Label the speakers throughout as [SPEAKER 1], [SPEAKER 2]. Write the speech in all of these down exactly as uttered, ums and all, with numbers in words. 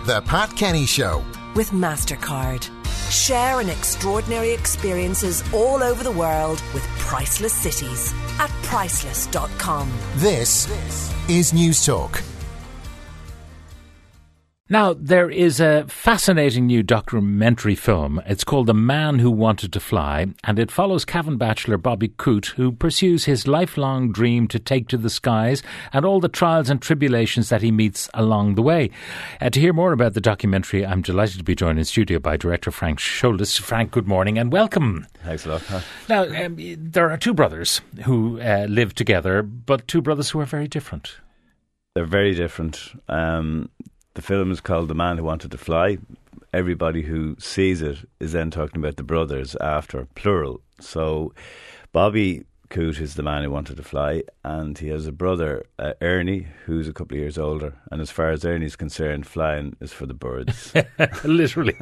[SPEAKER 1] The Pat Kenny Show
[SPEAKER 2] with MasterCard. Share in extraordinary experiences all over the world with priceless cities at priceless dot com.
[SPEAKER 1] This is News Talk.
[SPEAKER 3] Now, there is a fascinating new documentary film. It's called The Man Who Wanted to Fly, and it follows Cavan bachelor Bobby Coote, who pursues his lifelong dream to take to the skies and all the trials and tribulations that he meets along the way. Uh, to hear more about the documentary, I'm delighted to be joined in studio by director Frank Shouldes. Frank, good morning and welcome.
[SPEAKER 4] Thanks a lot, Pat.
[SPEAKER 3] Now, um, there are two brothers who uh, live together, but two brothers who are very different.
[SPEAKER 4] They're very different. Um... The film is called The Man Who Wanted to Fly. Everybody who sees it is then talking about the brothers after, plural. So Bobby Coote is the man who wanted to fly, and he has a brother, uh, Ernie, who's a couple of years older. And as far as Ernie's concerned, flying is for the birds.
[SPEAKER 3] Literally.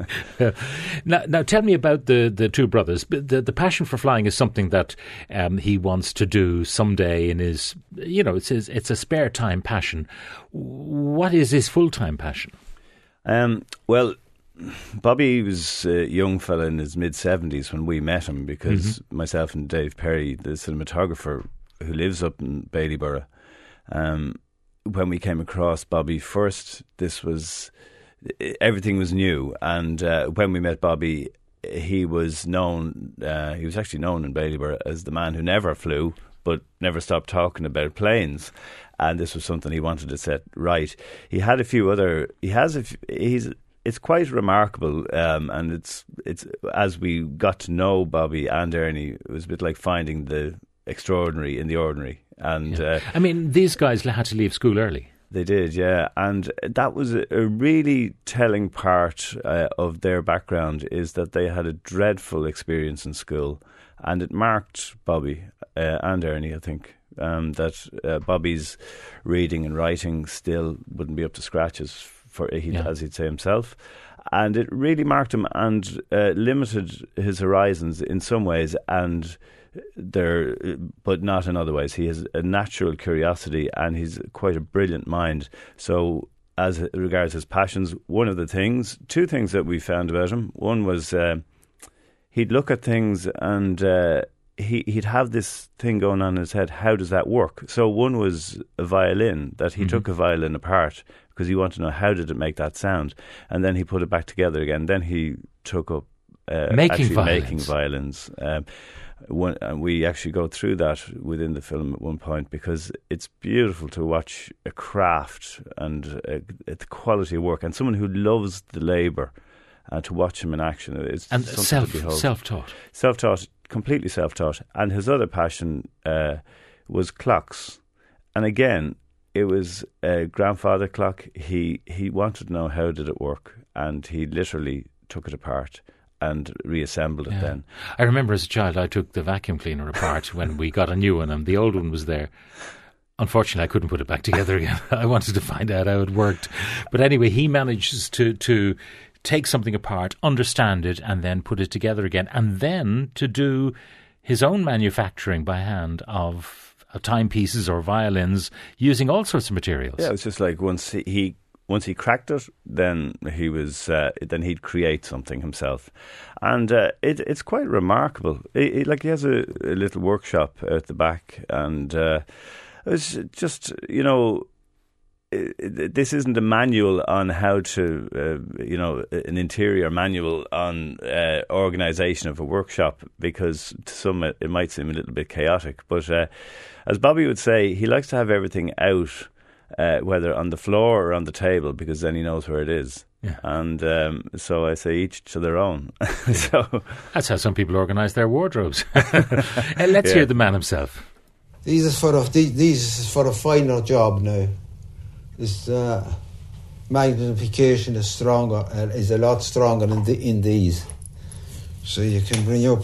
[SPEAKER 3] now, now, tell me about the, the two brothers. The, the passion for flying is something that um, he wants to do someday in his, you know, it's his, it's a spare time passion. What is his full-time passion?
[SPEAKER 4] Um, well, Bobby was a young fella in his mid-seventies when we met him, because mm-hmm. myself and Dave Perry, the cinematographer who lives up in Baileyborough, um, when we came across Bobby first, this was, everything was new. And uh, when we met Bobby, he was known, uh, he was actually known in Baileyborough as the man who never flew, but never stopped talking about planes. And this was something he wanted to set right. He had a few other, he has a, he's, it's quite remarkable, um, and it's it's as we got to know Bobby and Ernie, it was a bit like finding the extraordinary in the ordinary. And
[SPEAKER 3] yeah.
[SPEAKER 4] uh,
[SPEAKER 3] I mean, these guys had to leave school early.
[SPEAKER 4] They did, yeah, and that was a, a really telling part uh, of their background, is that they had a dreadful experience in school, and it marked Bobby uh, and Ernie, I think. Um, that uh, Bobby's reading and writing still wouldn't be up to scratch as for he, yeah. as he'd say himself, and it really marked him and uh, limited his horizons in some ways, and there, but not in other ways. He has a natural curiosity, and he's quite a brilliant mind. So, as regards his passions, one of the things, two things that we found about him. One was uh, he'd look at things and. Uh, He, he'd have this thing going on in his head, how does that work? So one was a violin, that he mm-hmm. took a violin apart because he wanted to know how did it make that sound, and then he put it back together again. Then he took up uh,
[SPEAKER 3] making
[SPEAKER 4] actually
[SPEAKER 3] violins.
[SPEAKER 4] making violins. Um, one, and we actually go through that within the film at one point, because it's beautiful to watch a craft and uh, the quality of work, and someone who loves the labour, and uh, to watch him in action. It's
[SPEAKER 3] and
[SPEAKER 4] something
[SPEAKER 3] self,
[SPEAKER 4] to behold.
[SPEAKER 3] self-taught.
[SPEAKER 4] Self-taught. Completely self-taught. And his other passion uh, was clocks. And again, it was a grandfather clock. He he wanted to know how did it work, and he literally took it apart and reassembled it. Yeah. Then
[SPEAKER 3] I remember as a child I took the vacuum cleaner apart when we got a new one, and the old one was there. Unfortunately, I couldn't put it back together again. I wanted to find out how it worked. But anyway, he manages to to take something apart, understand it, and then put it together again, and then to do his own manufacturing by hand of, of timepieces or violins using all sorts of materials.
[SPEAKER 4] Yeah, it was just like once he, he once he cracked it, then he was uh, then he'd create something himself, and uh, it, it's quite remarkable. It, it, like he has a, a little workshop out the back, and uh, it was just, you know. This isn't a manual on how to, uh, you know, an interior manual on uh, organisation of a workshop, because to some it, it might seem a little bit chaotic. But uh, as Bobby would say, he likes to have everything out, uh, whether on the floor or on the table, because then he knows where it is. Yeah. And um, so I say each to their own. So
[SPEAKER 3] that's how some people organise their wardrobes. uh, let's yeah. hear the man himself.
[SPEAKER 5] These is for a, these is for a finer job now. This uh, magnification is stronger, uh, is a lot stronger in, the, in these. So you can bring up,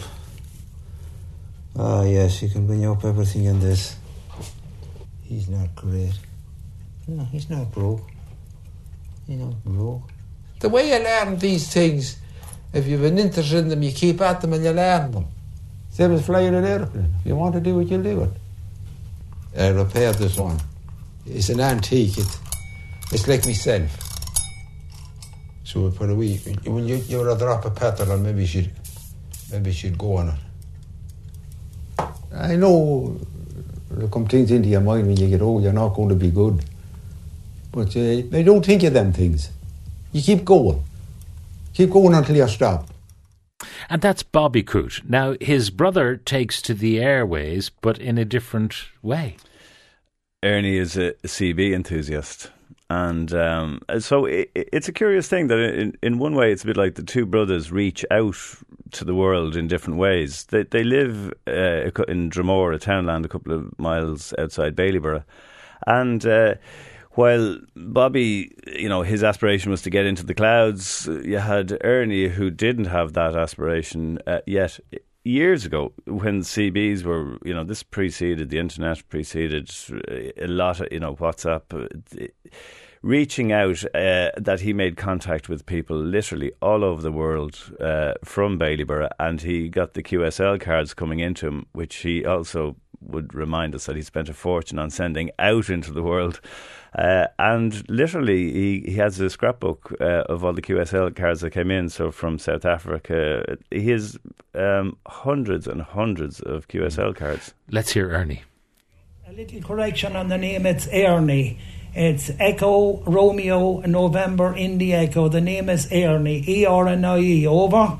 [SPEAKER 5] ah yes, you can bring up everything in this. He's not great. No, he's not broke. He's not broke. The way you learn these things, if you've an interest in them, you keep at them and you learn them. Same as flying an aeroplane. If you want to do it, you'll do it. I repaired this one. It's an antique. It, it's like myself. So for a week, when you you're a drop of petrol, and maybe she'd maybe she'd go on it. I know there come things into your mind when you get old. You're not going to be good, but uh, I don't think of them things. You keep going, keep going until you stop.
[SPEAKER 3] And that's Bobby Coote. Now, his brother takes to the airways, but in a different way.
[SPEAKER 4] Ernie is a C B enthusiast. And um, so it, it's a curious thing that in, in one way it's a bit like the two brothers reach out to the world in different ways. They they live uh, in Dromore, a townland a couple of miles outside Ballyborough. And uh, while Bobby, you know, his aspiration was to get into the clouds, you had Ernie who didn't have that aspiration uh, yet. Years ago, when C Bs were, you know, this preceded the internet, preceded a lot of, you know, WhatsApp, uh, reaching out, uh, that he made contact with people literally all over the world uh, from Ballyborough, and he got the Q S L cards coming into him, which he also would remind us that he spent a fortune on sending out into the world. Uh, and literally, he, he has a scrapbook uh, of all the Q S L cards that came in. So from South Africa, he has um, hundreds and hundreds of Q S L cards.
[SPEAKER 3] Let's hear Ernie.
[SPEAKER 6] A little correction on the name, it's Ernie. It's Echo, Romeo, November, Indy Echo. The name is Ernie, E R N I E, over.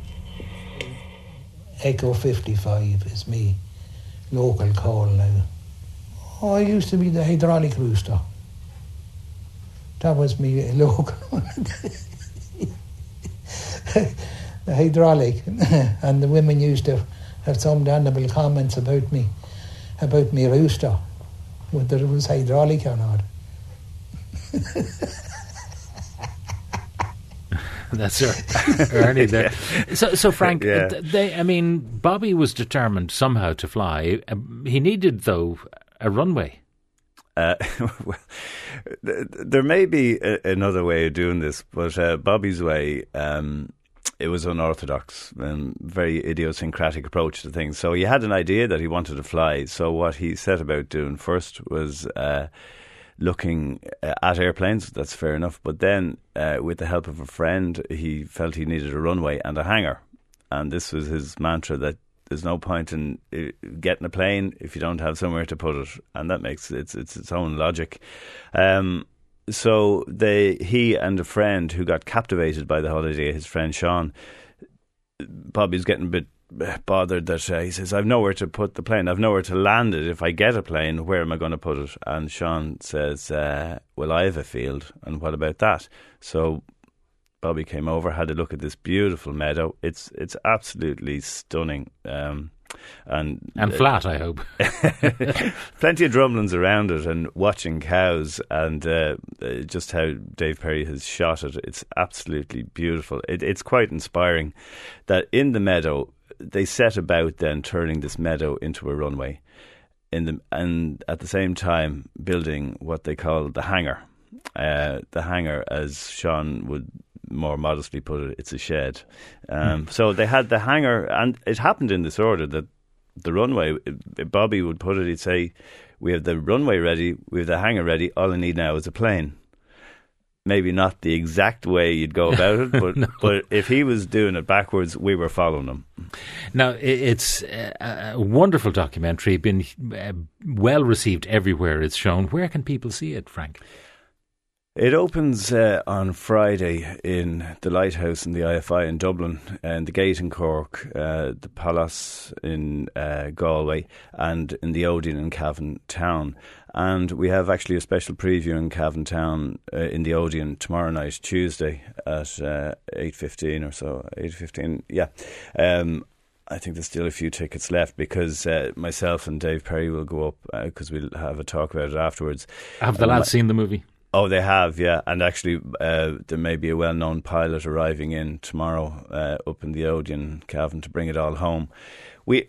[SPEAKER 6] Echo fifty-five is me, local call now. Oh, I used to be the hydraulic rooster. That was me local. The hydraulic. And the women used to have some damnable comments about me, about me rooster, whether it was hydraulic or not.
[SPEAKER 3] That's er- Ernie there. So, so Frank,
[SPEAKER 4] Yeah.
[SPEAKER 3] they, I mean, Bobby was determined somehow to fly. Um, He needed, though, a runway.
[SPEAKER 4] Uh, well, th- there may be a- another way of doing this, but uh, Bobby's way, um, it was unorthodox and very idiosyncratic approach to things. So he had an idea that he wanted to fly. So what he set about doing first was uh, looking uh, at airplanes. That's fair enough. But then, uh, with the help of a friend, he felt he needed a runway and a hangar. And this was his mantra, that there's no point in uh, getting a plane if you don't have somewhere to put it, and that makes it's it's its own logic. Um, so they he and a friend who got captivated by the whole idea, his friend Sean, Bobby's getting a bit bothered that uh, he says, "I've nowhere to put the plane. I've nowhere to land it. If I get a plane, where am I going to put it?" And Sean says, uh, "Well, I have a field, and what about that?" So Bobby came over, had a look at this beautiful meadow. It's it's absolutely stunning. Um, and
[SPEAKER 3] And
[SPEAKER 4] uh,
[SPEAKER 3] flat, I hope.
[SPEAKER 4] plenty of drumlins around it, and watching cows, and uh, uh, just how Dave Perry has shot it. It's absolutely beautiful. It, it's quite inspiring that in the meadow, they set about then turning this meadow into a runway, in the and at the same time building what they call the hangar. Uh, the hangar, as Sean would more modestly put it, it's a shed. Um, mm. So they had the hangar, and it happened in this order that the runway, Bobby would put it, he'd say, we have the runway ready, we have the hangar ready, all I need now is a plane. Maybe not the exact way you'd go about it, but, no. but if he was doing it backwards, we were following him.
[SPEAKER 3] Now, it's a wonderful documentary, been well received everywhere it's shown. Where can people see it, Frank?
[SPEAKER 4] It opens uh, on Friday in the Lighthouse in the I F I in Dublin, and the Gate in Cork, uh, the Palace in uh, Galway, and in the Odeon in Cavan Town. And we have actually a special preview in Cavan Town uh, in the Odeon tomorrow night, Tuesday at uh, eight fifteen or so. eight fifteen, yeah. Um, I think there's still a few tickets left, because uh, myself and Dave Perry will go up because uh, we'll have a talk about it afterwards.
[SPEAKER 3] Have the um, lads seen the movie?
[SPEAKER 4] Oh, they have, yeah. And actually, uh, there may be a well-known pilot arriving in tomorrow uh, up in the Odeon, Cavan, to bring it all home. We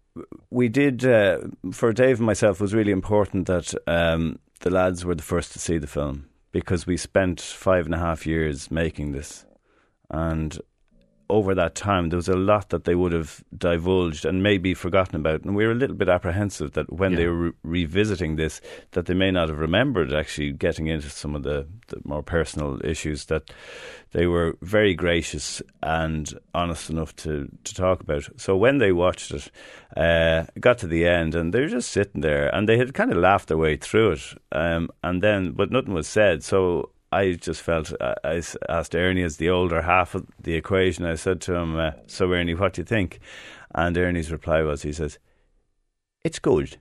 [SPEAKER 4] we did, uh, for Dave and myself, it was really important that um, the lads were the first to see the film, because we spent five and a half years making this. And over that time, there was a lot that they would have divulged and maybe forgotten about. And we were a little bit apprehensive that when yeah. they were re- revisiting this, that they may not have remembered actually getting into some of the, the more personal issues that they were very gracious and honest enough to, to talk about. So when they watched it, uh, it got to the end and they were just sitting there and they had kind of laughed their way through it. Um, and then, but nothing was said. So I just felt, uh, I asked Ernie as the older half of the equation, I said to him, uh, so Ernie, what do you think? And Ernie's reply was, he says, it's good.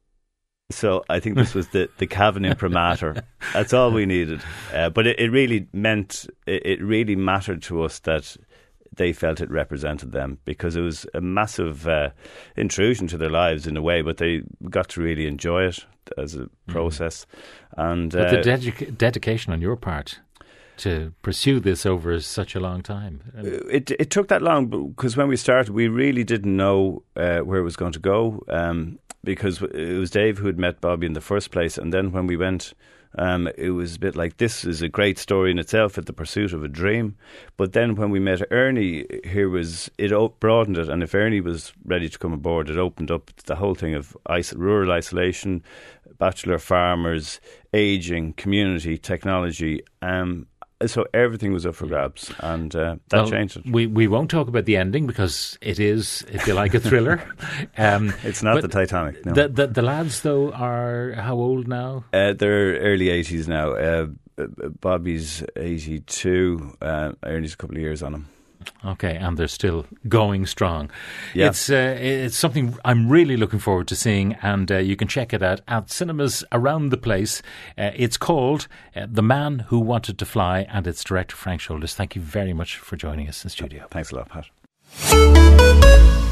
[SPEAKER 4] So I think this was the, the Cavan imprimatur. That's all we needed. Uh, but it, it really meant, it, it really mattered to us that they felt it represented them, because it was a massive uh, intrusion to their lives in a way, but they got to really enjoy it as a process. Mm. And
[SPEAKER 3] but the
[SPEAKER 4] uh,
[SPEAKER 3] dedica- dedication on your part to pursue this over such a long time.
[SPEAKER 4] It it took that long because when we started, we really didn't know uh, where it was going to go. Um, because it was Dave who had met Bobby in the first place, and then when we went, um, it was a bit like, this is a great story in itself, at the pursuit of a dream. But then when we met Ernie, here was it broadened it, and if Ernie was ready to come aboard, it opened up the whole thing of is- rural isolation, bachelor farmers, ageing, community, technology. Um, So everything was up for grabs, and uh, that
[SPEAKER 3] well,
[SPEAKER 4] changed it.
[SPEAKER 3] We we won't talk about the ending because it is, if you like, a thriller. um,
[SPEAKER 4] it's not the Titanic. No.
[SPEAKER 3] The, the the lads though are how old now?
[SPEAKER 4] Uh, they're early eighties now. Uh, Bobby's eighty-two. Uh, Ernie's a couple of years on him.
[SPEAKER 3] Okay, and they're still going strong.
[SPEAKER 4] Yeah.
[SPEAKER 3] It's uh, it's something I'm really looking forward to seeing, and uh, you can check it out at cinemas around the place. Uh, it's called uh, The Man Who Wanted to Fly, and it's director Frank Shoulders. Thank you very much for joining us in studio.
[SPEAKER 4] Thanks a lot, Pat.